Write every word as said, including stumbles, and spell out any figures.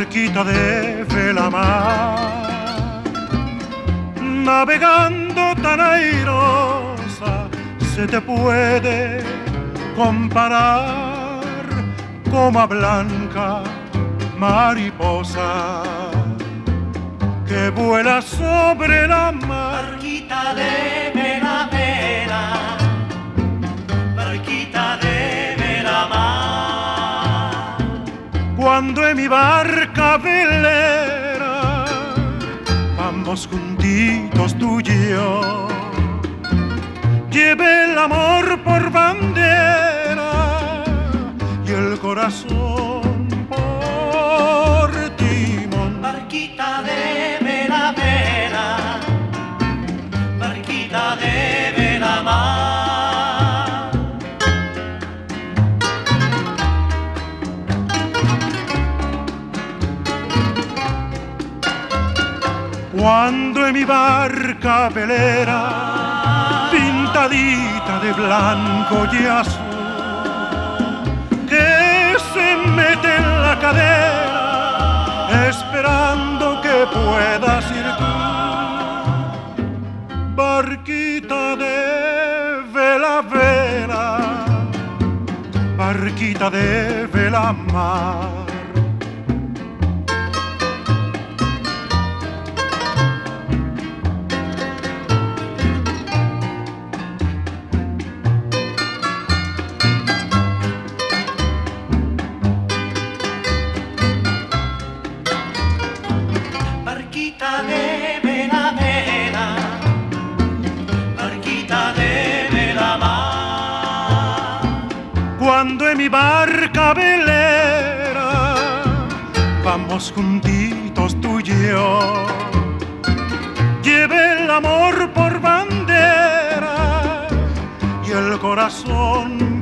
barquita de vela mar, navegando tan airosa, se te puede comparar como a blanca mariposa que vuela sobre la mar. Barquita de vela, vela, barquita de vela mar. Cuando en mi barca velera vamos juntitos tú y yo, lleve el amor por bandera y el corazón por timón. Barquita de vela, vela, barquita de vela mar. Cuando en mi barca velera, pintadita de blanco y azul, que se mete en la cadera, esperando que puedas ir tú. Barquita de vela, vela, barquita de vela mar. Barquita de vela, vela, barquita de vela mar. Cuando en mi barca velera vamos juntitos tú y yo, lleve el amor por bandera y el corazón